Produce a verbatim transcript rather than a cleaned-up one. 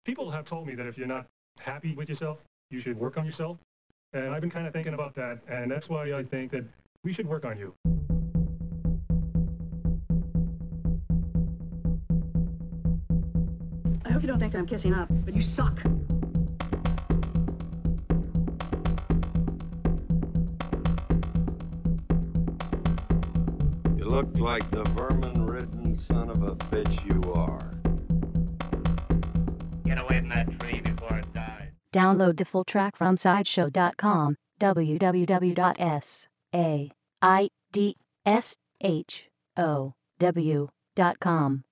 People have told me that if you're not happy with yourself, you should work on yourself. And I've been kind of thinking about that, and that's why I think that we should work on you. I hope you don't think I'm kissing up, but you suck. You look like the vermin-ridden son of a bitch you are. Get away from that tree before it dies. Download the full track from sideshow dot com, w w w dot sideshow dot com.